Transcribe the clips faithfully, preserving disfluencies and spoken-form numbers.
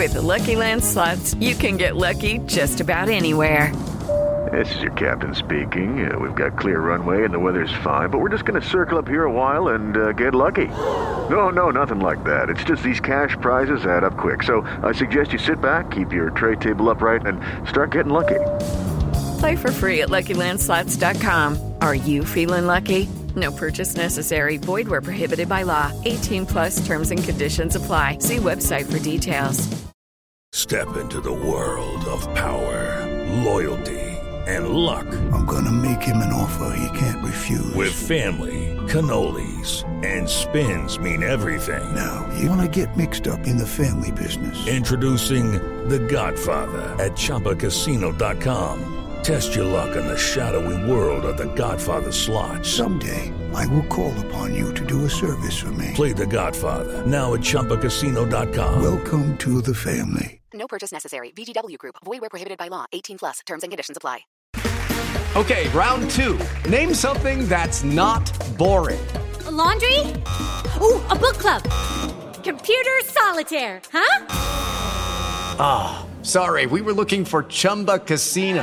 With the Lucky Land Slots, you can get lucky just about anywhere. This is your captain speaking. Uh, we've got clear runway and the weather's fine, but we're just going to circle up here a while and uh, get lucky. No, no, nothing like that. It's just these cash prizes add up quick. So I suggest you sit back, keep your tray table upright, and start getting lucky. Play for free at Lucky Land Slots dot com. Are you feeling lucky? No purchase necessary. Void where prohibited by law. eighteen plus terms and conditions apply. See website for details. Step into the world of power, loyalty, and luck. I'm gonna make him an offer he can't refuse. With family, cannolis, and spins mean everything. Now, you wanna get mixed up in the family business. Introducing The Godfather at Chumba Casino dot com. Test your luck in the shadowy world of The Godfather slot. Someday, I will call upon you to do a service for me. Play The Godfather, now at Chumba Casino dot com. Welcome to the family. No purchase necessary. V G W Group. Void where prohibited by law. eighteen plus. Terms and conditions apply. Okay, round two. Name something that's not boring. A laundry? Ooh, a book club. Computer solitaire, huh? Ah, oh, sorry. We were looking for Chumba Casino.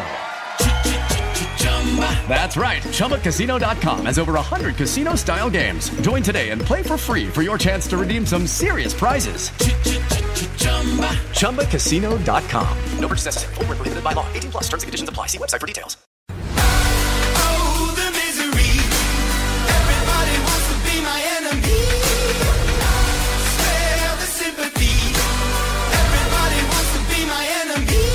That's right. Chumba Casino dot com has over one hundred casino-style games. Join today and play for free for your chance to redeem some serious prizes. Chumba Casino dot com. No purchase necessary. Void where prohibited by law. eighteen plus. Terms and conditions apply. See website for details. Oh, the misery. Everybody wants to be my enemy. Spare the sympathy. Everybody wants to be my enemy.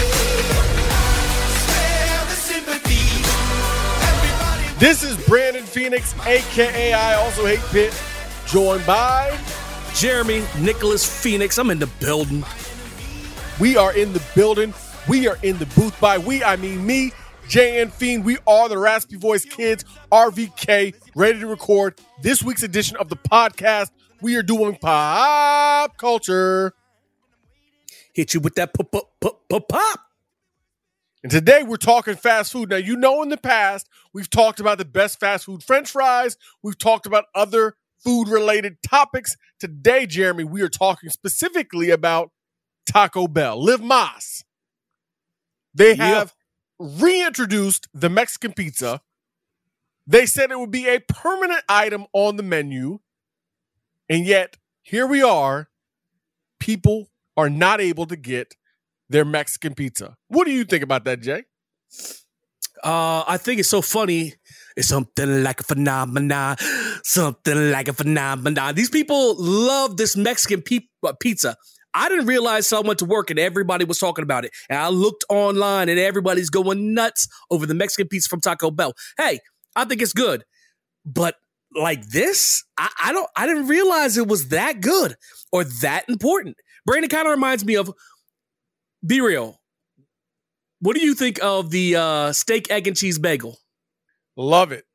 Spare the sympathy. Everybody. This is Brandon Phoenix, a k a. I Also Hate Pitt, joined by Jeremy Nicholas Phoenix. I'm in the building. We are in the building. We are in the booth. By we, I mean me, J N Fiend. We are the Raspy Voice Kids, R V K, ready to record this week's edition of the podcast. We are doing pop culture. Hit you with that pop, pop, pop, pop, pop. And today we're talking fast food. Now, you know in the past, we've talked about the best fast food French fries. We've talked about other food-related topics. Today, Jeremy, we are talking specifically about Taco Bell. Liv Mas. They have yep. reintroduced the Mexican pizza. They said it would be a permanent item on the menu. And yet, here we are. People are not able to get their Mexican pizza. What do you think about that, Jay? Uh, I think it's so funny. It's something like a phenomenon. Something like a phenomenon. These people love this Mexican pe- pizza. I didn't realize so I went to work and everybody was talking about it. And I looked online and everybody's going nuts over the Mexican pizza from Taco Bell. Hey, I think it's good. But like this, I, I don't I didn't realize it was that good or that important. Brandon kind of reminds me of, be real. What do you think of the uh, steak, egg, and cheese bagel? Love it.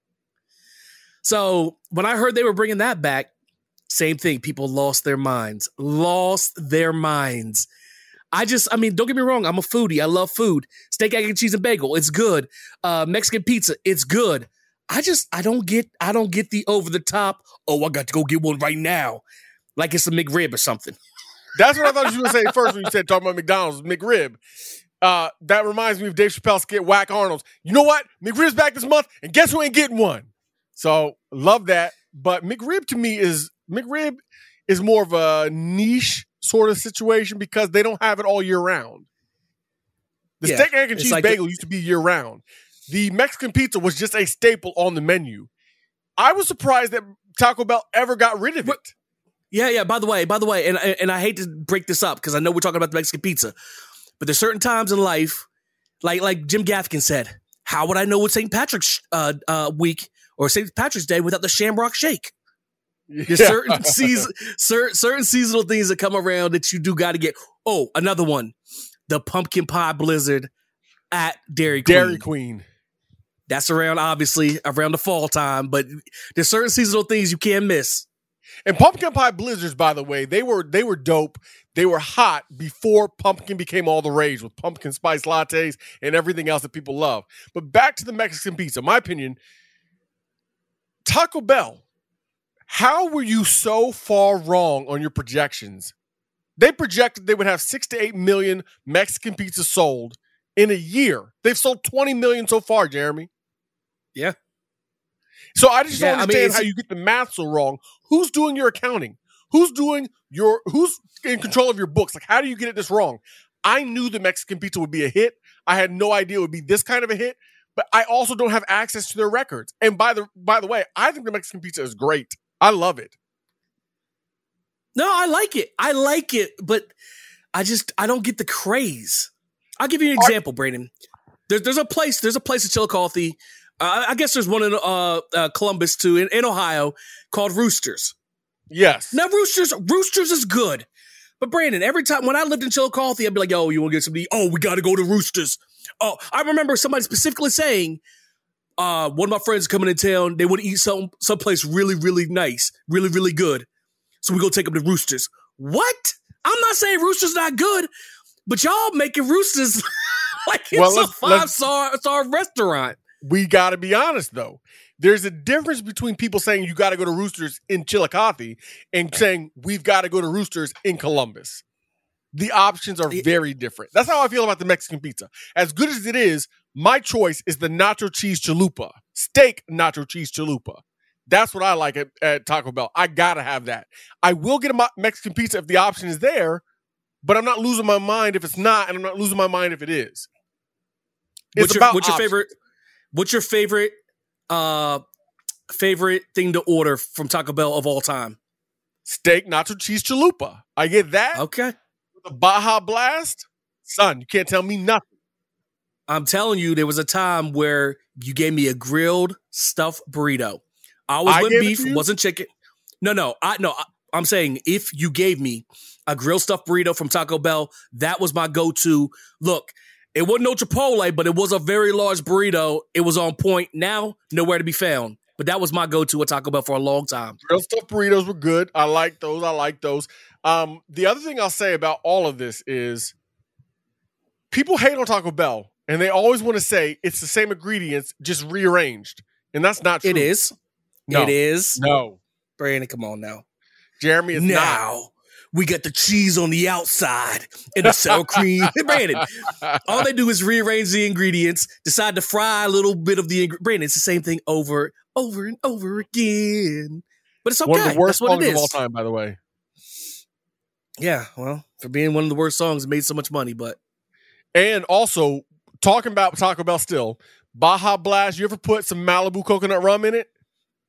So when I heard they were bringing that back, same thing. People lost their minds. Lost their minds. I just, I mean, don't get me wrong. I'm a foodie. I love food. Steak, egg, and cheese, and bagel. It's good. Uh, Mexican pizza. It's good. I just, I don't get, I don't get the over the top. Oh, I got to go get one right now. Like it's a McRib or something. That's what I thought you were going to say first when you said talking about McDonald's, McRib. Uh, that reminds me of Dave Chappelle's skit, Whack Arnold's. You know what? McRib's back this month, and guess who ain't getting one? So, love that. But McRib to me is, McRib is more of a niche sort of situation because they don't have it all year round. The yeah, steak, egg, and cheese like bagel the- used to be year round. The Mexican pizza was just a staple on the menu. I was surprised that Taco Bell ever got rid of it. Yeah, yeah. By the way, by the way, and and I hate to break this up because I know we're talking about the Mexican pizza, but there's certain times in life, like like Jim Gaffigan said, how would I know it's Saint Patrick's uh, uh, week or Saint Patrick's Day without the Shamrock Shake? There's yeah. certain season, certain, certain seasonal things that come around that you do got to get. Oh, another one, the pumpkin pie blizzard at Dairy Queen. Dairy Queen. That's around, obviously, around the fall time, but there's certain seasonal things you can't miss. And pumpkin pie blizzards, by the way, they were they were dope. They were hot before pumpkin became all the rage with pumpkin spice lattes and everything else that people love. But back to the Mexican pizza. My opinion, Taco Bell, how were you so far wrong on your projections They projected they would have six to eight million Mexican pizzas sold in a year. They've sold twenty million so far, Jeremy. Yeah. So I just Yeah, don't I understand mean, how you get the math so wrong. Who's doing your accounting? Who's doing your, who's in control of your books? Like, how do you get it this wrong? I knew the Mexican pizza would be a hit. I had no idea it would be this kind of a hit, but I also don't have access to their records. And by the by the way, I think the Mexican pizza is great. I love it. No, I like it. I like it, but I just I don't get the craze. I'll give you an example, Brandon. There's there's a place there's a place in Chillicothe. Uh, I guess there's one in uh, uh, Columbus too, in, in Ohio, called Roosters. Yes. Now Roosters Roosters is good, but Brandon, every time when I lived in Chillicothe, I'd be like, "Yo, you want to get something? Oh, we got to go to Roosters." Oh, I remember somebody specifically saying, uh, "One of my friends coming in town, they want to eat some someplace really, really nice, really, really good." So we go take them to Roosters. What? I'm not saying Roosters not good, but y'all making Roosters like it's Well, a let's- five let's- star star restaurant. We got to be honest, though. There's a difference between people saying you got to go to Roosters in Chillicothe and saying we've got to go to Roosters in Columbus. The options are very different. That's how I feel about the Mexican pizza. As good as it is, my choice is the nacho cheese chalupa, steak nacho cheese chalupa. That's what I like at, at Taco Bell. I got to have that. I will get a mo- Mexican pizza if the option is there, but I'm not losing my mind if it's not, and I'm not losing my mind if it is. It's What's your, about what's your options. favorite? What's your favorite? Uh, favorite thing to order from Taco Bell of all time? Steak nacho cheese chalupa. I get that. Okay. The Baja Blast, son, you can't tell me nothing. I'm telling you, there was a time where you gave me a grilled stuffed burrito. I always I went gave it beef, to you? wasn't chicken. No, no, I no. I, I'm saying if you gave me a grilled stuffed burrito from Taco Bell, that was my go-to. Look, it wasn't no Chipotle, but it was a very large burrito. It was on point. Now, nowhere to be found. But that was my go-to at Taco Bell for a long time. Grilled stuffed burritos were good. I like those. I like those. Um, the other thing I'll say about all of this is people hate on Taco Bell, and they always want to say it's the same ingredients, just rearranged. And that's not true. It is. No. It is. No. Brandon, come on now. Jeremy is now, not. we got the cheese on the outside and the sour cream. Brandon, all they do is rearrange the ingredients, decide to fry a little bit of the ingre- Brandon, it's the same thing over, over and over again. But it's okay. One of the worst That's what songs it is. of all time, by the way. Yeah, well, for being one of the worst songs, it made so much money, but And also, talking about Taco Bell still, Baja Blast, you ever put some Malibu coconut rum in it?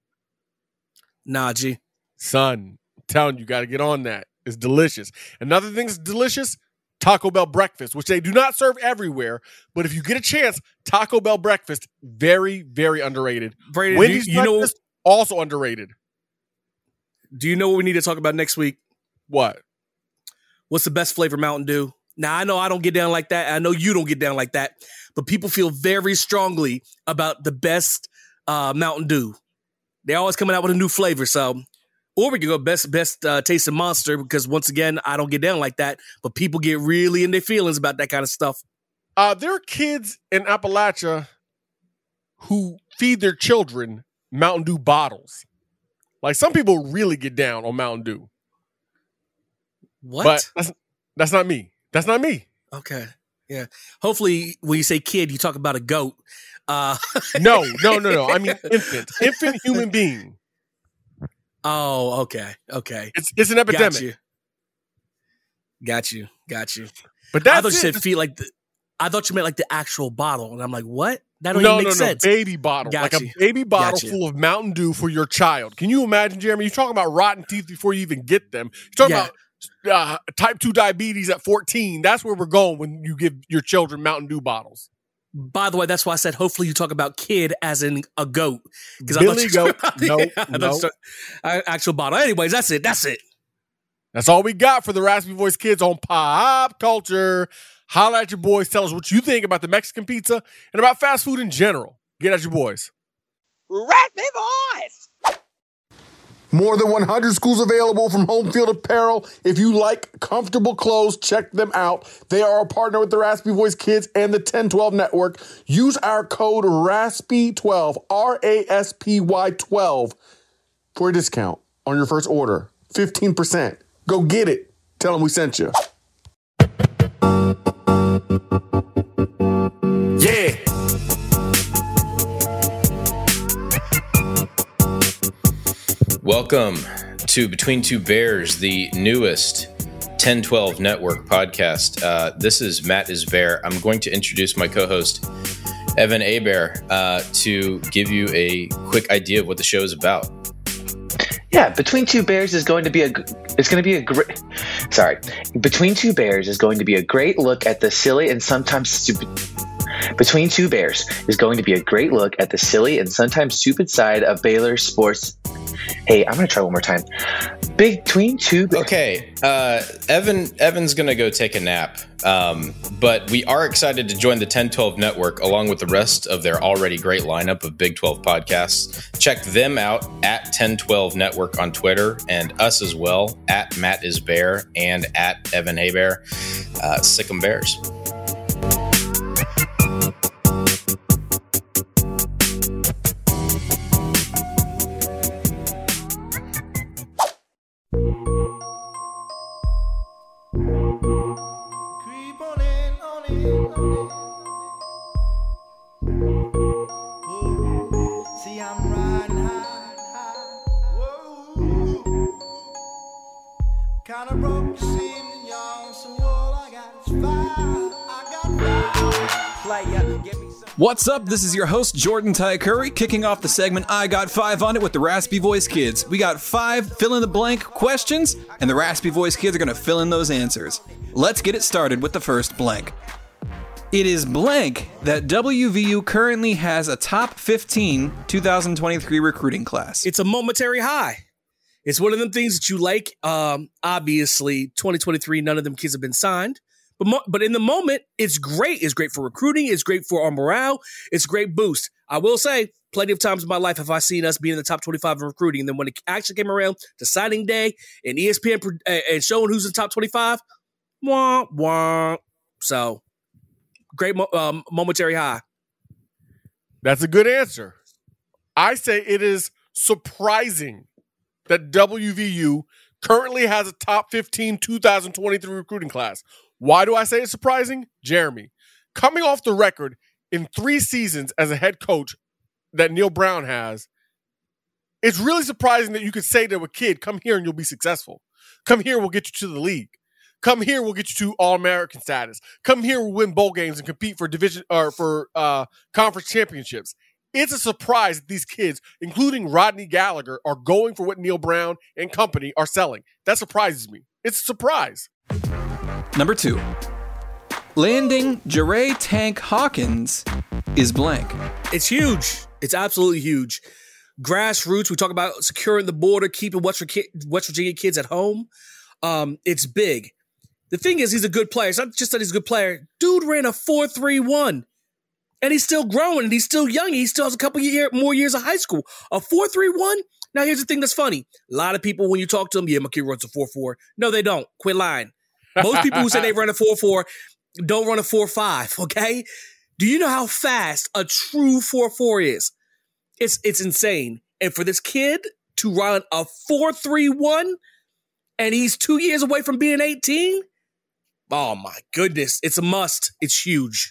nah, G. Son, I'm telling you, you got to get on that. It's delicious. Another thing that's delicious, Taco Bell breakfast, which they do not serve everywhere. But if you get a chance, Taco Bell breakfast, very, very underrated. Brandon, Wendy's you, you know, breakfast, also underrated. do you know what we need to talk about next week? What? What's the best flavor Mountain Dew? Now, I know I don't get down like that. I know you don't get down like that. But people feel very strongly about the best uh, Mountain Dew. They're always coming out with a new flavor. So, or we could go best best uh, tasting Monster because, once again, I don't get down like that. But people get really in their feelings about that kind of stuff. Uh, there are kids in Appalachia who feed their children Mountain Dew bottles. Like, some people really get down on Mountain Dew. What? But that's, that's not me. That's not me. Okay. Yeah. Hopefully, when you say kid, you talk about a goat. Uh, No, no, no, no. I mean infant. Infant human being. oh, okay. Okay. It's it's an epidemic. Got you. Got you. Got you. But I that's thought you it. said feel like the. I thought you meant like the actual bottle, and I'm like, what? That don't no, even no, make no. sense. Baby bottle. Got like you. a baby bottle Got you. full of Mountain Dew for your child. Can you imagine, Jeremy? You're talking about rotten teeth before you even get them. You're talking Yeah. about uh, type two diabetes at fourteen. That's where we're going when you give your children Mountain Dew bottles. By the way, that's why I said hopefully you talk about kid as in a goat. Because Billy I thought Goat. you Nope, I thought you nope. talk- uh, actual bottle. Anyways, that's it. That's it. That's all we got for the Raspy Voice Kids on Pop Culture. Holla at your boys. Tell us what you think about the Mexican pizza and about fast food in general. Get at your boys. Raspy Voice! More than one hundred schools available from Home Field Apparel. If you like comfortable clothes, check them out. They are a partner with the Raspy Voice Kids and the ten twelve Network. Use our code raspy twelve, R A S P Y twelve, for a discount on your first order. fifteen percent. Go get it. Tell them we sent you. Yeah. Welcome to Between Two Bears, the newest ten twelve Network podcast. Uh, this is Matt is Bear. I'm going to introduce my co-host, Evan Abear, uh, to give you a quick idea of what the show is about. Yeah, Between Two Bears is going to be a it's going to be a great sorry. Between Two Bears is going to be a great look at the silly and sometimes stupid Between Two Bears is going to be a great look at the silly and sometimes stupid side of Baylor sports. Hey, I'm going to try one more time. Between Two Bears. Okay, uh, Evan Evan's going to go take a nap. Um, but we are excited to join the ten twelve Network along with the rest of their already great lineup of Big twelve podcasts. Check them out at ten twelve Network on Twitter and us as well at Matt is Bear and at Evan Abear. Uh, Sick 'em Bears. What's up? This is your host, Jordan Ty Curry, kicking off the segment I Got Five on It with the Raspy Voice Kids. We got five fill-in-the-blank questions, and the Raspy Voice Kids are going to fill in those answers. Let's get it started with the first blank. It is blank that W V U currently has a top fifteen twenty twenty-three recruiting class. It's a momentary high. It's one of them things that you like. Um, obviously, twenty twenty-three, none of them kids have been signed. But mo- but in the moment, it's great. It's great for recruiting. It's great for our morale. It's a great boost. I will say, plenty of times in my life have I seen us being in the top twenty-five in recruiting. And then when it actually came around to signing day and E S P N pro- uh, and showing who's in the top twenty-five, wah, wah. So, great mo- um, momentary high. That's a good answer. I say it is surprising that W V U currently has a top fifteen twenty twenty-three recruiting class. Why do I say it's surprising? Jeremy, coming off the record in three seasons as a head coach that Neil Brown has, it's really surprising that you could say to a kid, come here and you'll be successful. Come here, we'll get you to the league. Come here, we'll get you to All-American status. Come here, we'll win bowl games and compete for division or for uh, conference championships. It's a surprise that these kids, including Rodney Gallagher, are going for what Neil Brown and company are selling. That surprises me. It's a surprise. Number two, landing Jeray Tank Hawkins is blank. It's huge. It's absolutely huge. Grassroots, we talk about securing the border, keeping West Virginia kids at home. Um, it's big. The thing is, he's a good player. It's not just that he's a good player. Dude ran a four three one, and he's still growing, and he's still young. He still has a couple year, more years of high school. A four three one? Now, here's the thing that's funny. A lot of people, when you talk to them, yeah, my kid runs a four four. No, they don't. Quit lying. Most people who say they run a four four don't run a four five, okay? Do you know how fast a true four four is? It's it's insane. And for this kid to run a four three one and he's two years away from being eighteen, oh my goodness, it's a must. It's huge.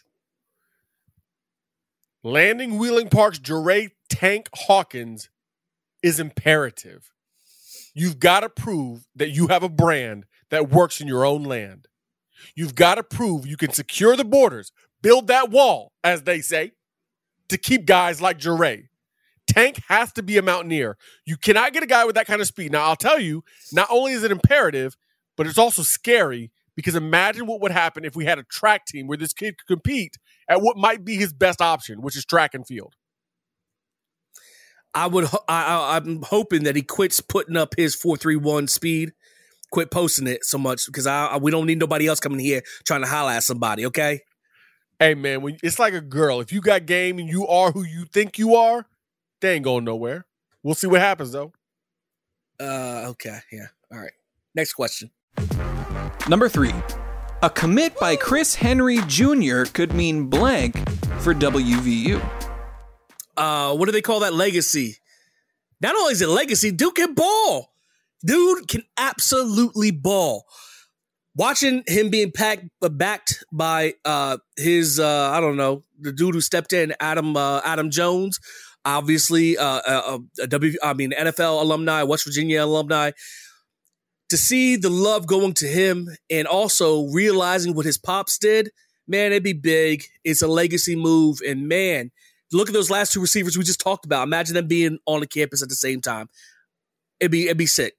Landing Wheeling Park's Jeray Tank Hawkins is imperative. You've got to prove that you have a brand that works in your own land. You've got to prove you can secure the borders, build that wall, as they say, to keep guys like Jeray. Tank has to be a mountaineer. You cannot get a guy with that kind of speed. Now, I'll tell you, not only is it imperative, but it's also scary because imagine what would happen if we had a track team where this kid could compete at what might be his best option, which is track and field. I would. I, I, I'm hoping that he quits putting up his four three one speed. Quit posting it so much because I, I we don't need nobody else coming here trying to holler at somebody, okay? Hey, man, when it's like a girl. If you got game and you are who you think you are, they ain't going nowhere. We'll see what happens, though. Uh, okay, yeah. All right. Next question. Number three, a commit by Chris Henry Junior could mean blank for W V U. Uh, what do they call that? Legacy. Not only is it legacy, dude can ball. Dude can absolutely ball. watching him being packed, uh, backed by uh, his, uh, I don't know, the dude who stepped in, Adam uh, Adam Jones, obviously uh, a, a W, I mean N F L alumni, West Virginia alumni. To see the love going to him and also realizing what his pops did, man, it'd be big. It's a legacy move. And man, look at those last two receivers we just talked about. Imagine them being on the campus at the same time. It'd be, it'd be sick.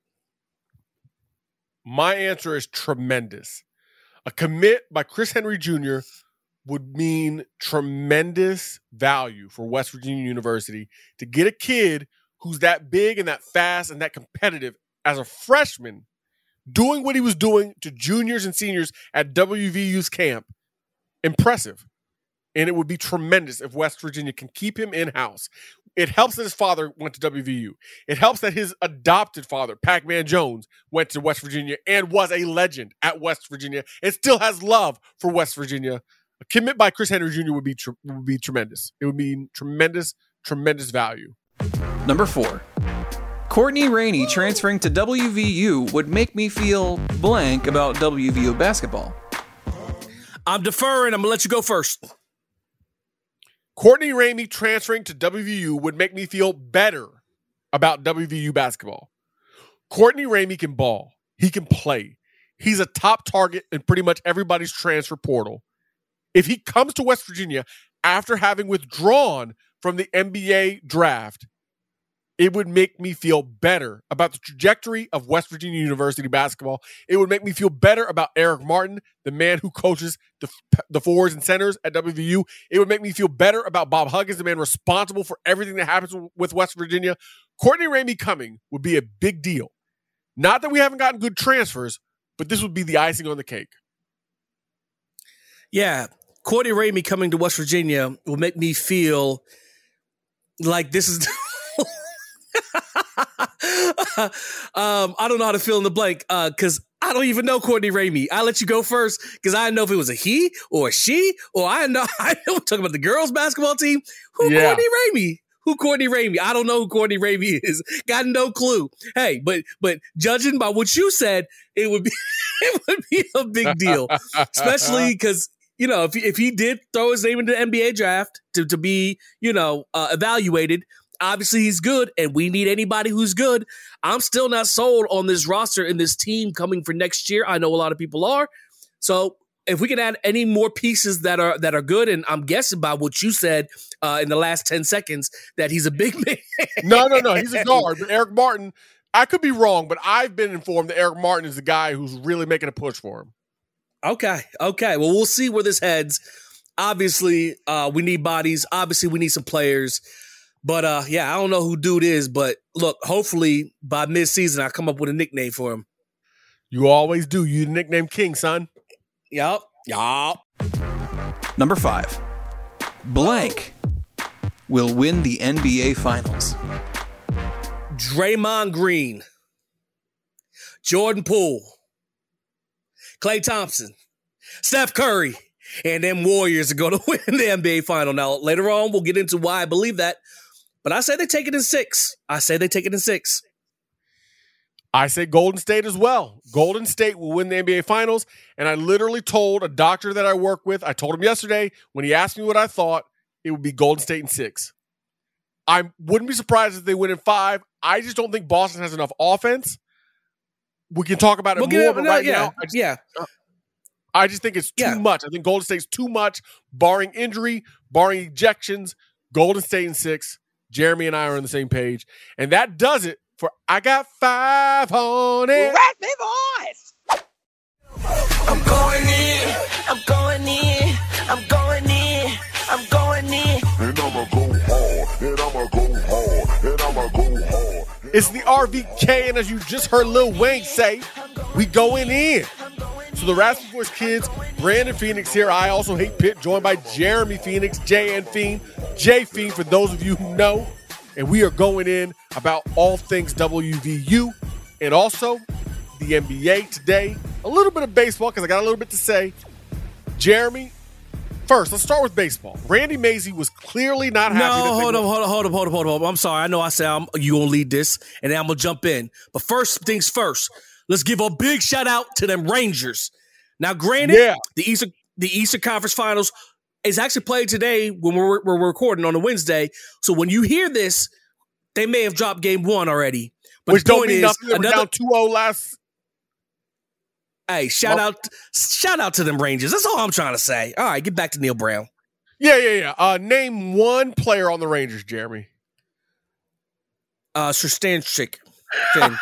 My answer is tremendous. A commit by Chris Henry Junior would mean tremendous value for West Virginia University to get a kid who's that big and that fast and that competitive as a freshman doing what he was doing to juniors and seniors at W V U's camp. Impressive. And it would be tremendous if West Virginia can keep him in-house. It helps that his father went to W V U. It helps that his adopted father, Pac-Man Jones, went to West Virginia and was a legend at West Virginia and still has love for West Virginia. A commit by Chris Henry Junior would be tr- would be tremendous. It would mean tremendous, tremendous value. Number four. Courtney Rainey transferring to W V U would make me feel blank about W V U basketball. I'm deferring. I'm going to let you go first. Courtney Rainey transferring to W V U would make me feel better about W V U basketball. Courtney Rainey can ball. He can play. He's a top target in pretty much everybody's transfer portal. If he comes to West Virginia after having withdrawn from the N B A draft, it would make me feel better about the trajectory of West Virginia University basketball. It would make me feel better about Eric Martin, the man who coaches the, the forwards and centers at W V U. It would make me feel better about Bob Huggins, the man responsible for everything that happens with West Virginia. Courtney Rainey coming would be a big deal. Not that we haven't gotten good transfers, but this would be the icing on the cake. Yeah, Courtney Rainey coming to West Virginia will make me feel like this is... um, I don't know how to fill in the blank because uh, I don't even know Courtney Rainey. I'll let you go first because I didn't know if it was a he or a she or I know I know we're talking about the girls basketball team. Who yeah. Courtney Rainey? Who Courtney Rainey? I don't know who Courtney Rainey is. Got no clue. Hey, but but judging by what you said, it would be it would be a big deal, especially because. You know, if he, if he did throw his name into the N B A draft to, to be, you know, uh, evaluated, obviously he's good, and we need anybody who's good. I'm still not sold on this roster and this team coming for next year. I know a lot of people are. So if we can add any more pieces that are that are good, and I'm guessing by what you said uh, in the last ten seconds that he's a big man. no, no, no, he's a guard. But Eric Martin, I could be wrong, but I've been informed that Eric Martin is the guy who's really making a push for him. Okay, okay. Well, we'll see where this heads. Obviously, uh, we need bodies. Obviously, we need some players. But, uh, yeah, I don't know who dude is. But, look, hopefully by midseason, I come up with a nickname for him. You always do. You the nickname king, son. Yup. Yup. Number five. Blank will win the N B A Finals. Draymond Green. Jordan Poole. Klay Thompson, Steph Curry, and them Warriors are going to win the N B A final. Now, later on, we'll get into why I believe that. But I say they take it in six. I say they take it in six. I say Golden State as well. Golden State will win the N B A Finals. And I literally told a doctor that I work with, I told him yesterday, when he asked me what I thought, it would be Golden State in six. I wouldn't be surprised if they win in five. I just don't think Boston has enough offense. We can talk about it we'll more, it, but no, right yeah, now, I just, yeah. I just think it's too yeah. much. I think Golden State's too much, barring injury, barring ejections. Golden State in six. Jeremy and I are on the same page. And that does it for I Got Five on It. Raspy Voice! I'm going in, I'm going in, I'm going in, I'm going in. And I'ma go hard, and I'ma go hard, and I'ma go hard. It's the R V K, and as you just heard Lil Wayne say, we going in. So the Raspy Voice kids, Brandon Phoenix here. I also hate Pitt, joined by Jeremy Phoenix, J N Fiend, J Fiend for those of you who know. And we are going in about all things W V U and also the N B A today. A little bit of baseball because I got a little bit to say. Jeremy, first, let's start with baseball. Randy Mazie was clearly not happy. No, that hold they on, hold on, hold on, hold on, hold on, hold on. I'm sorry. I know I said I'm, you gonna lead this, and then I'm gonna jump in. But first things first, let's give a big shout out to them Rangers. Now, granted, Yeah. the Eastern the Eastern Conference Finals is actually played today when we're, we're recording on a Wednesday. So when you hear this, they may have dropped game one already. But Which the don't point mean is, nothing. They were another, down two oh last. Hey, shout out, shout out to them Rangers. That's all I'm trying to say. All right, get back to Neil Brown. Yeah, yeah, yeah. Uh, name one player on the Rangers, Jeremy. Uh, Shustanchik. The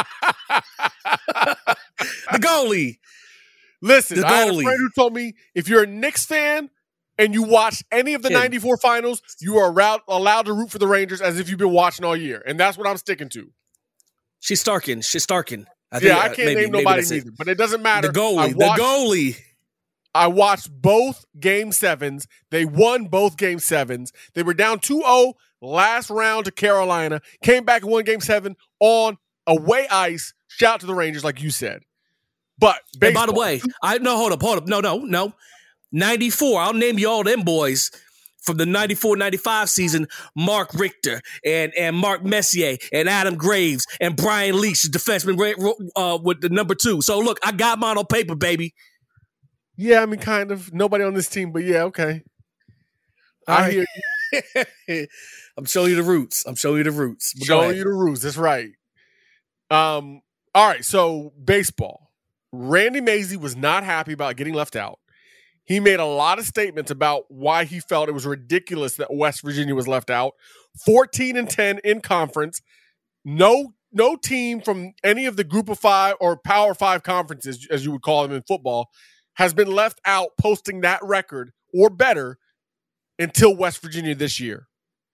goalie. Listen, The I had a goalie. friend who told me if you're a Knicks fan and you watch any of the Kid. ninety-four finals, you are allowed, allowed to root for the Rangers as if you've been watching all year. And that's what I'm sticking to. She's Starkin. She's Starkin. I yeah, think, I uh, can't maybe- name maybe nobody that's it. neither, but it doesn't matter. The goalie. I The watched- goalie. I watched both game sevens. They won both game sevens. They were down two oh last round to Carolina, came back and won game seven on away ice. Shout out to the Rangers, like you said. But And by the baseball- way, I no hold up, hold up. No, no, no. ninety-four. I'll name you all them boys from the ninety-four ninety-five season. Mark Richter and, and Mark Messier and Adam Graves and Brian Leach, the defenseman uh, with the number two. So look, I got mine on paper, baby. yeah, I mean, kind of. Nobody on this team, but yeah, okay. All I right. hear I'm showing you the roots. I'm showing you the roots. But go showing ahead. you the rules. That's right. Um. All right. So baseball. Randy Mazey was not happy about getting left out. He made a lot of statements about why he felt it was ridiculous that West Virginia was left out. fourteen and ten in conference. No, no team from any of the Group of Five or Power Five conferences, as you would call them in football, has been left out posting that record or better until West Virginia this year.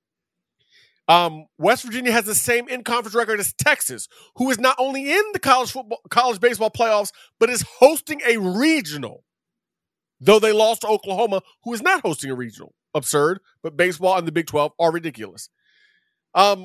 Um, West Virginia has the same in-conference record as Texas, who is not only in the college football, college baseball playoffs, but is hosting a regional. Though they lost to Oklahoma, who is not hosting a regional. Absurd, but baseball and the Big twelve are ridiculous. Um,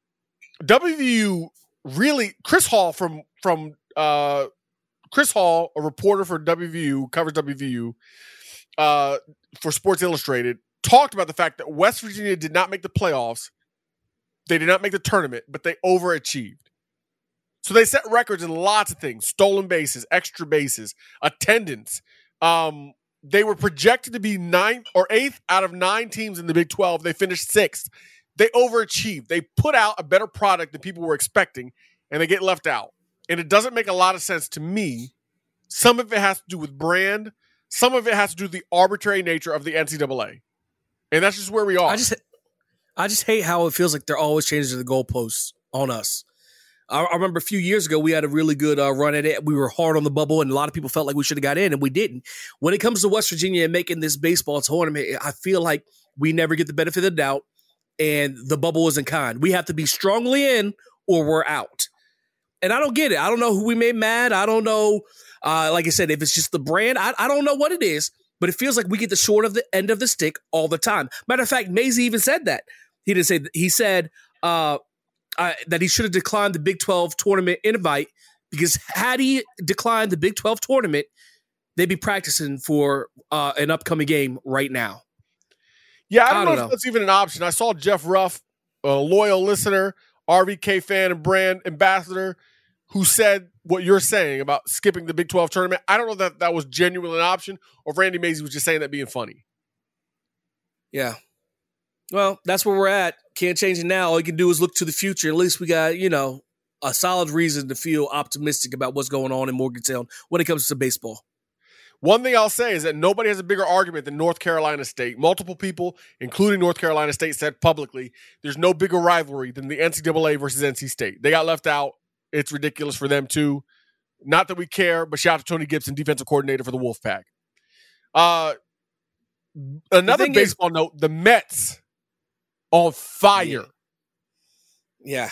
W V U really, Chris Hall from from uh, Chris Hall, a reporter for W V U, covers W V U uh, for Sports Illustrated, talked about the fact that West Virginia did not make the playoffs. They did not make the tournament, but they overachieved. So they set records in lots of things: stolen bases, extra bases, attendance. Um, they were projected to be ninth or eighth out of nine teams in the Big twelve. They finished sixth. They overachieved. They put out a better product than people were expecting, and they get left out. And it doesn't make a lot of sense to me. Some of it has to do with brand. Some of it has to do with the arbitrary nature of the N C double A. And that's just where we are. I just, I just hate how it feels like they're always changing the goalposts on us. I, I remember a few years ago, we had a really good uh, run at it. We were hard on the bubble, and a lot of people felt like we should have got in, and we didn't. When it comes to West Virginia and making this baseball tournament, I feel like we never get the benefit of the doubt, and the bubble isn't kind. We have to be strongly in, or we're out. And I don't get it. I don't know who we made mad. I don't know, uh, like I said, if it's just the brand. I, I don't know what it is, but it feels like we get the short of the end of the stick all the time. Matter of fact, Mazey even said that. He didn't say, he said uh, uh, that he should have declined the Big twelve tournament invite, because had he declined the Big twelve tournament, they'd be practicing for uh, an upcoming game right now. Yeah, I don't, I know, don't if know. that's even an option. I saw Jeff Ruff, a loyal listener, R V K fan and brand ambassador, who said what you're saying about skipping the Big twelve tournament. I don't know that that was genuinely an option, or if Randy Mazey was just saying that being funny. Yeah. Well, that's where we're at. Can't change it now. All you can do is look to the future. At least we got, you know, a solid reason to feel optimistic about what's going on in Morgantown when it comes to baseball. One thing I'll say is that nobody has a bigger argument than North Carolina State. Multiple people, including North Carolina State, said publicly there's no bigger rivalry than the N C double A versus N C State. They got left out. It's ridiculous for them too. Not that we care, but shout out to Tony Gibson, defensive coordinator for the Wolfpack. Uh, another thing is- baseball note, the Mets on fire. Yeah.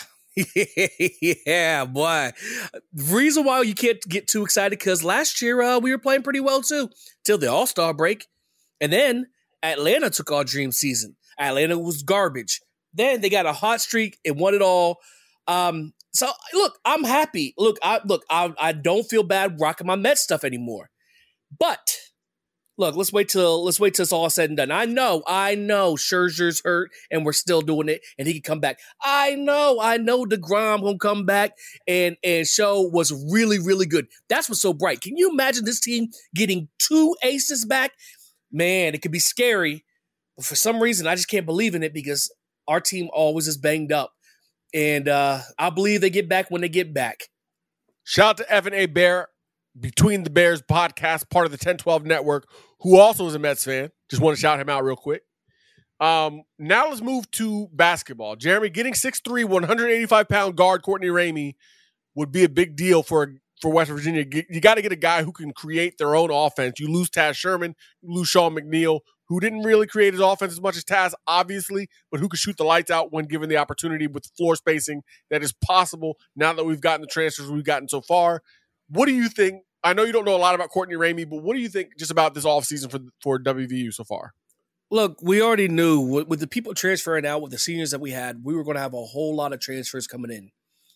Yeah, boy. The reason why you can't get too excited, because last year uh, we were playing pretty well too, till the All-Star break. And then Atlanta took our dream season. Atlanta was garbage. Then they got a hot streak and won it all. Um, so look, I'm happy. Look, I look, I, I don't feel bad rocking my Mets stuff anymore. But Look, let's wait till let's wait till it's all said and done. I know, I know Scherzer's hurt and we're still doing it and he can come back. I know, I know DeGrom gonna come back and, and show was really, really good. That's what's so bright. Can you imagine this team getting two aces back? Man, it could be scary. But for some reason, I just can't believe in it because our team always is banged up. And uh, I believe they get back when they get back. Shout out to Evan A. Bear, Between the Bears podcast, part of the ten twelve Network, who also is a Mets fan. Just want to shout him out real quick. Um, now let's move to basketball. Jeremy, getting six three, one hundred eighty-five pound guard Courtney Ramey would be a big deal for, for West Virginia. You got to get a guy who can create their own offense. You lose Taz Sherman, you lose Sean McNeil, who didn't really create his offense as much as Taz, obviously, but who could shoot the lights out when given the opportunity with the floor spacing that is possible now that we've gotten the transfers we've gotten so far. What do you think? I know you don't know a lot about Courtney Ramey, but what do you think just about this offseason for, for W V U so far? Look, we already knew with, with the people transferring out, with the seniors that we had, we were going to have a whole lot of transfers coming in.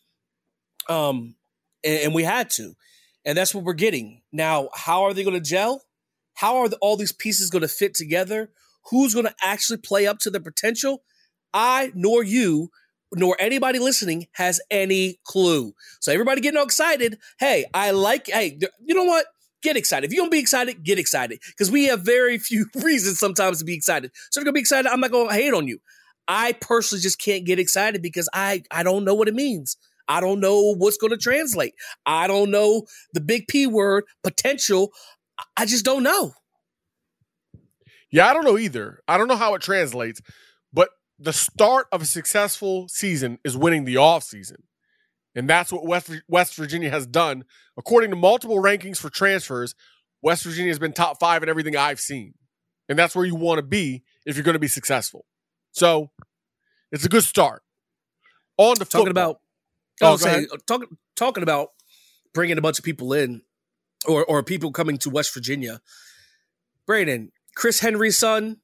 Um, and, and we had to. And that's what we're getting. Now, how are they going to gel? How are the, all these pieces going to fit together? Who's going to actually play up to their potential? I, nor you, nor anybody listening has any clue. So everybody getting all excited. Hey, I like, hey, you know what? Get excited. If you're going to be excited, get excited. Because we have very few reasons sometimes to be excited. So if you're going to be excited, I'm not going to hate on you. I personally just can't get excited because I, I don't know what it means. I don't know what's going to translate. I don't know the big P word, potential. I just don't know. Yeah, I don't know either. I don't know how it translates. But the start of a successful season is winning the offseason. And that's what West, West Virginia has done. According to multiple rankings for transfers, West Virginia has been top five in everything I've seen. And that's where you want to be if you're going to be successful. So it's a good start. On to talking football. about, oh, oh, say, talk, talking about bringing a bunch of people in or, or people coming to West Virginia. Brandon, Chris Henry's son,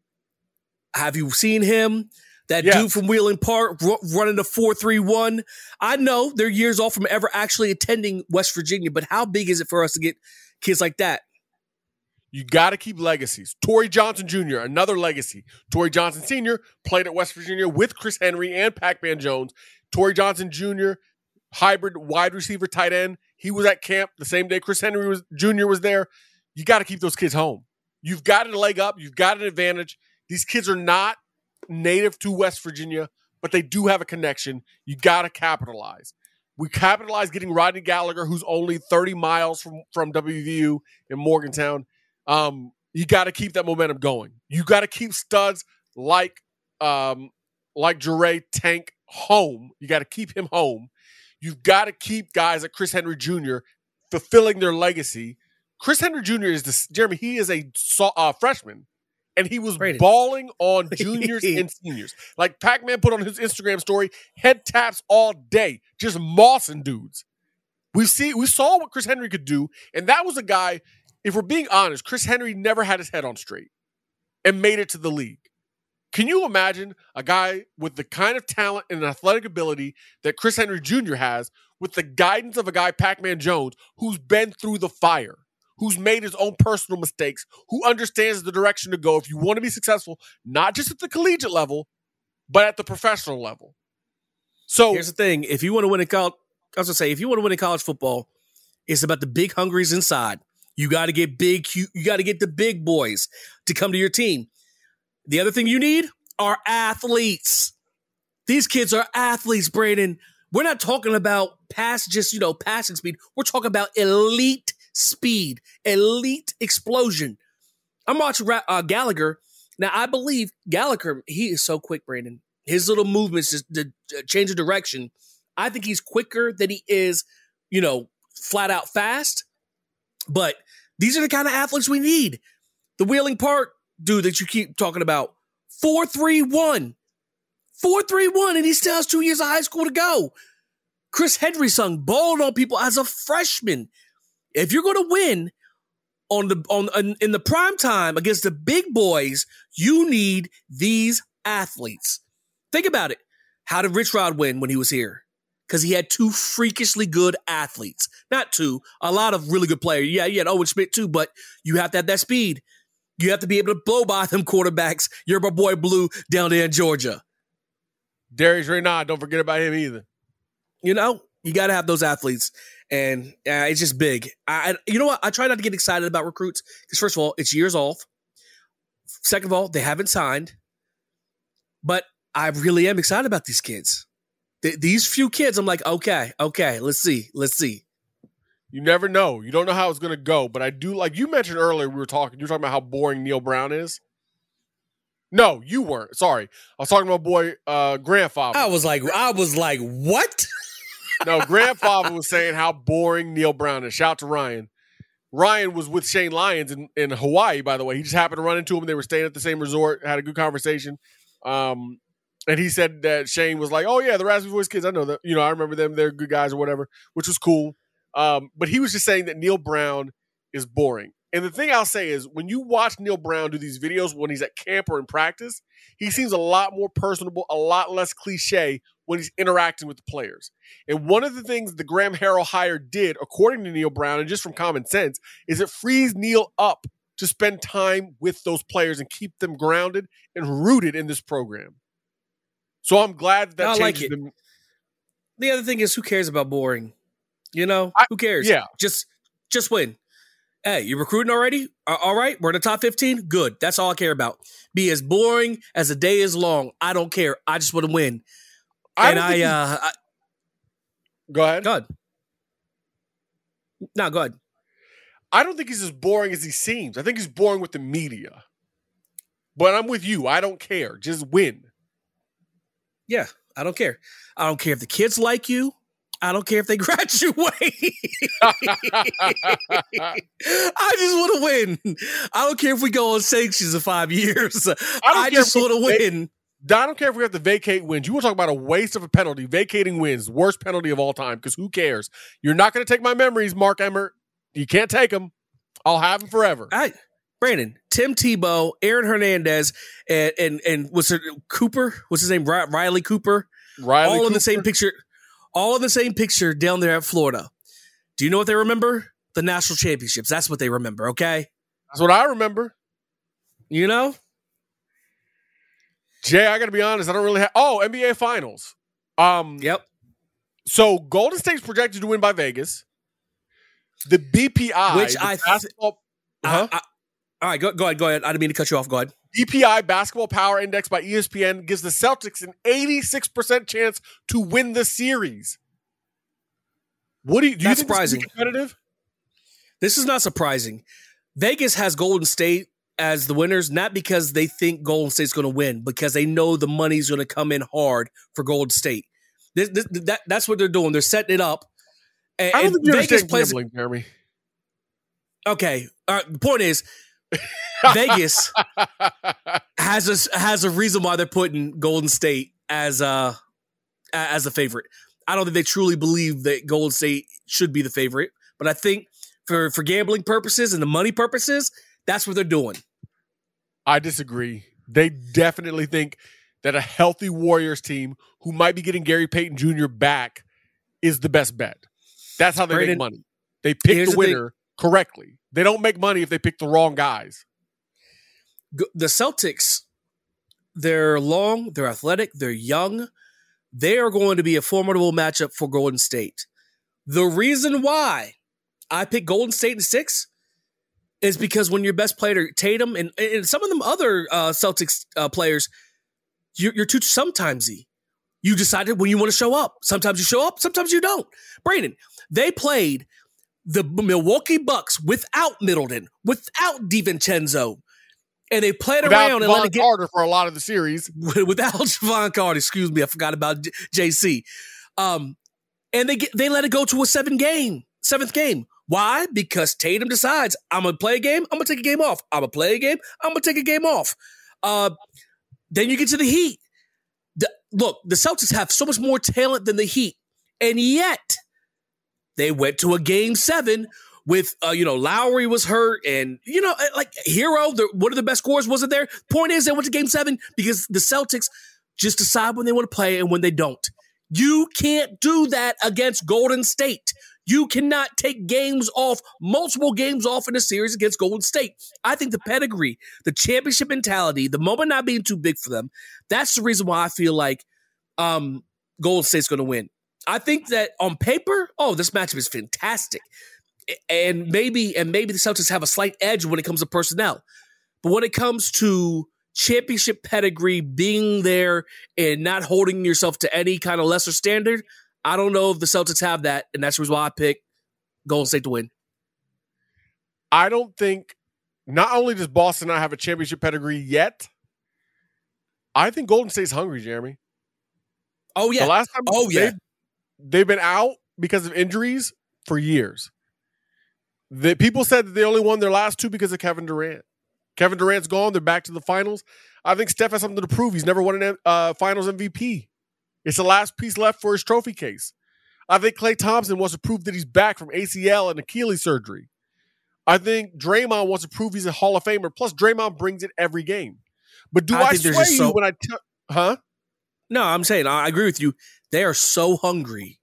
have you seen him? That yes. dude from Wheeling Park r- running the four three one. I know they're years off from ever actually attending West Virginia, but how big is it for us to get kids like that? You got to keep legacies. Torrey Johnson Junior, another legacy. Torrey Johnson Senior played at West Virginia with Chris Henry and Pac-Man Jones. Torrey Johnson Junior, hybrid wide receiver tight end. He was at camp the same day Chris Henry was Junior was there. You got to keep those kids home. You've got a leg up. You've got an advantage. These kids are not native to West Virginia, but they do have a connection. You got to capitalize. We capitalize getting Rodney Gallagher, who's only thirty miles from, from W V U in Morgantown. Um, you got to keep that momentum going. You got to keep studs like um, like Jure Tank home. You got to keep him home. You've got to keep guys like Chris Henry Junior fulfilling their legacy. Chris Henry Junior is the Jeremy. He is a uh, freshman. And he was Rated. balling on juniors and seniors. Like Pac-Man put on his Instagram story, head taps all day, just mossing dudes. We see, we saw what Chris Henry could do, and that was a guy, if we're being honest, Chris Henry never had his head on straight and made it to the league. Can you imagine a guy with the kind of talent and athletic ability that Chris Henry Junior has with the guidance of a guy, Pac-Man Jones, who's been through the fire? Who's made his own personal mistakes, who understands the direction to go if you want to be successful, not just at the collegiate level, but at the professional level. So here's the thing. If you want to win in college, I was going to say, if you want to win in college football, it's about the big hungries inside. You got to get big, you, you got to get the big boys to come to your team. The other thing you need are athletes. These kids are athletes, Brandon. We're not talking about pass, just, you know, passing speed. We're talking about elite speed, elite explosion. I'm watching uh, Gallagher. Now, I believe Gallagher, he is so quick, Brandon. His little movements, just the uh, change of direction. I think he's quicker than he is, you know, flat out fast. But these are the kind of athletes we need. The Wheeling Park dude that you keep talking about, four three one. four three one, and he still has two years of high school to go. Chris Henry sung balled on people as a freshman. If you're going to win on the on in the prime time against the big boys, you need these athletes. Think about it. How did Rich Rod win when he was here? because he had two freakishly good athletes. Not two, a lot of really good players. Yeah, you had Owen Schmidt too, but you have to have that speed. You have to be able to blow by them quarterbacks. You're my boy Blue down there in Georgia. Darius Reynaud, don't forget about him either. You know, you got to have those athletes, and uh, it's just big. I, I, you know what? I try not to get excited about recruits because, first of all, it's years off. Second of all, they haven't signed. But I really am excited about these kids. Th- these few kids, I'm like, okay, okay, let's see, let's see. You never know. You don't know how it's going to go. But I do, like you mentioned earlier, we were talking, you were talking about how boring Neil Brown is. No, you weren't. Sorry. I was talking about boy uh, Grandfather. I was like, I was like, what? No, Grandfather was saying how boring Neil Brown is. Shout out to Ryan. Ryan was with Shane Lyons in, in Hawaii, by the way. He just happened to run into him. They were staying at the same resort, had a good conversation. Um, and he said that Shane was like, oh, yeah, the Raspy Voice kids, I know that. You know, I remember them. They're good guys or whatever, which was cool. Um, but he was just saying that Neil Brown is boring. And the thing I'll say is when you watch Neil Brown do these videos when he's at camp or in practice, he seems a lot more personable, a lot less cliche when he's interacting with the players. And one of the things the Graham Harrell hire did, according to Neil Brown, and just from common sense, is it frees Neil up to spend time with those players and keep them grounded and rooted in this program. So I'm glad that, that I changes like it. them. The other thing is, who cares about boring? You know, I, who cares? Yeah. Just, just win. Hey, you recruiting already? Uh, all right, we're in the top fifteen? Good. That's all I care about. Be as boring as the day is long. I don't care. I just want to win. I and I, uh, I... Go ahead. Go ahead. No, go ahead. I don't think he's as boring as he seems. I think he's boring with the media. But I'm with you. I don't care. Just win. Yeah, I don't care. I don't care if the kids like you. I don't care if they graduate. I just want to win. I don't care if we go on sanctions in five years. I, I just want to win. I don't care if we have to vacate wins. You want to talk about a waste of a penalty. Vacating wins, worst penalty of all time, because who cares? You're not going to take my memories, Mark Emmert. You can't take them. I'll have them forever. All right. Brandon, Tim Tebow, Aaron Hernandez, and and and what's it, Cooper? What's his name? Riley Cooper. Riley all Cooper? in the same picture. All in the same picture down there at Florida. Do you know what they remember? The national championships. That's what they remember, okay? That's what I remember. You know? Jay, I got to be honest. I don't really have... Oh, N B A Finals. Um, yep. So, Golden State's projected to win by Vegas. The B P I... Which I... Th- basketball, huh? I, I, all right, go, go ahead, go ahead. I didn't mean to cut you off. Go ahead. B P I Basketball Power Index by E S P N gives the Celtics an eighty-six percent chance to win the series. What do you, do you That's think surprising. This is competitive? This is not surprising. Vegas has Golden State as the winners, not because they think Golden State's going to win, because they know the money's going to come in hard for Golden State. This, this, that, that's what they're doing. They're setting it up. And, I don't think you Vegas understand plays. gambling, Jeremy. Okay. All right. The point is, Vegas has a has a reason why they're putting Golden State as a as a favorite. I don't think they truly believe that Golden State should be the favorite, but I think for for gambling purposes and the money purposes, that's what they're doing. I disagree. They definitely think that a healthy Warriors team who might be getting Gary Payton Junior back is the best bet. That's how they Brandon, make money. They pick the, the winner thing. correctly. They don't make money if they pick the wrong guys. The Celtics, they're long, they're athletic, they're young. They are going to be a formidable matchup for Golden State. The reason why I picked Golden State in six is because when your best player, Tatum, and, and some of them other uh, Celtics uh, players, you're, you're too sometimesy. You decided when you want to show up. Sometimes you show up, sometimes you don't. Brandon, they played the Milwaukee Bucks without Middleton, without DiVincenzo, and they played without around Javon and let it get Carter for a lot of the series. Without Javon Carter, excuse me, I forgot about J C. Um, and they get, they let it go to a seven game, seventh game. Why? Because Tatum decides I'm gonna play a game, I'm gonna take a game off. I'm gonna play a game, I'm gonna take a game off. Uh, then you get to the Heat. The, look, the Celtics have so much more talent than the Heat, and yet they went to a game seven. With, uh, you know, Lowry was hurt and, you know, like Hero, the, one of the best scorers wasn't there. Point is, they went to game seven because the Celtics just decide when they want to play and when they don't. You can't do that against Golden State. You cannot take games off, multiple games off in a series against Golden State. I think the pedigree, the championship mentality, the moment not being too big for them, that's the reason why I feel like um, Golden State's going to win. I think that on paper, oh, this matchup is fantastic. And maybe and maybe the Celtics have a slight edge when it comes to personnel. But when it comes to championship pedigree, being there and not holding yourself to any kind of lesser standard, I don't know if the Celtics have that, and that's the reason why I pick Golden State to win. I don't think, not only does Boston not have a championship pedigree yet, I think Golden State's hungry, Jeremy. Oh, yeah. The last time oh, yeah. They've, they've been out because of injuries for years. The, people said that they only won their last two because of Kevin Durant. Kevin Durant's gone. They're back to the finals. I think Steph has something to prove. He's never won an uh, finals M V P. It's the last piece left for his trophy case. I think Klay Thompson wants to prove that he's back from A C L and Achilles surgery. I think Draymond wants to prove he's a Hall of Famer. Plus, Draymond brings it every game. But do I, I sway you so- when I tell... Huh? No, I'm saying, I agree with you. They are so hungry.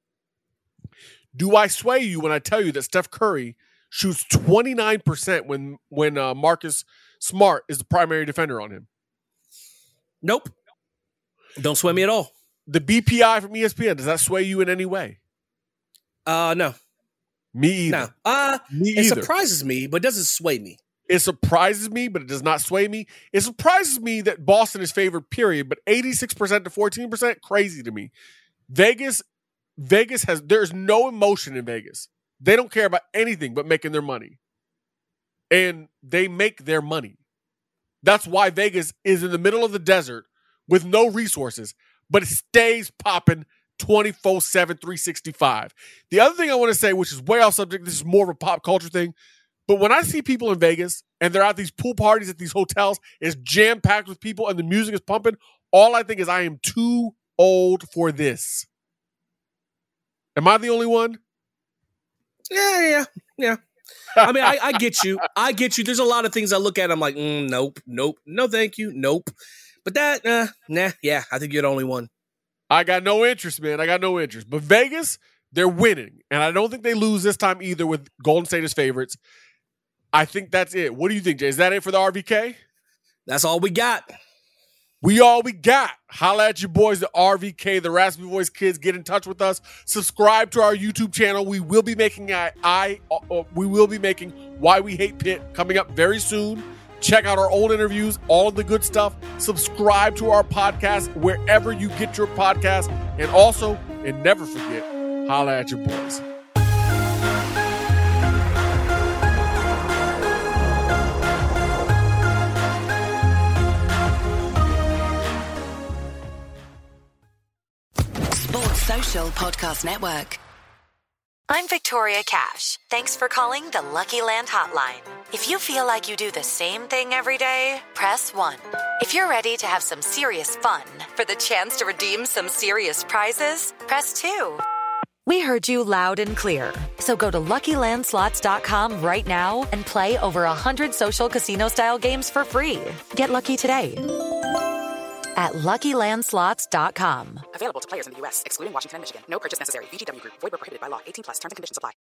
Do I sway you when I tell you that Steph Curry shoots twenty-nine percent when, when uh, Marcus Smart is the primary defender on him? Nope. Don't sway me at all. The B P I from E S P N, does that sway you in any way? Uh, no. Me either. No. Uh, me it either. surprises me, but it doesn't sway me. It surprises me, but it does not sway me. It surprises me that Boston is favored, period, but eighty-six percent to fourteen percent, crazy to me. Vegas, Vegas has, there's no emotion in Vegas. They don't care about anything but making their money. And they make their money. That's why Vegas is in the middle of the desert with no resources, but it stays popping twenty-four seven, three sixty-five. The other thing I want to say, which is way off subject, this is more of a pop culture thing, but when I see people in Vegas and they're at these pool parties at these hotels, it's jam-packed with people and the music is pumping, all I think is I am too old for this. Am I the only one? Yeah, yeah, yeah. I mean, I, I get you. I get you. There's a lot of things I look at. I'm like, mm, nope, nope, no, thank you, nope. But that, uh, nah, yeah, I think you're the only one. I got no interest, man. I got no interest. But Vegas, they're winning. And I don't think they lose this time either with Golden State as favorites. I think that's it. What do you think, Jay? Is that it for the R V K? That's all we got. We all we got. Holla at your boys, the R V K, the Raspy Voice Kids. Get in touch with us. Subscribe to our YouTube channel. We will be making I, I uh, we will be making Why We Hate Pitt coming up very soon. Check out our old interviews, all of the good stuff. Subscribe to our podcast wherever you get your podcast. And also, and never forget, holla at your boys. Sports Social Podcast Network. I'm Victoria Cash. Thanks for calling the Lucky Land Hotline. If you feel like you do the same thing every day, press one. If you're ready to have some serious fun for the chance to redeem some serious prizes, press two. We heard you loud and clear. So go to Lucky Land Slots dot com right now and play over one hundred social casino-style games for free. Get lucky today at Lucky Land Slots dot com. Available to players in the U S, excluding Washington and Michigan. No purchase necessary. V G W Group. Void where prohibited by law. eighteen plus. Terms and conditions apply.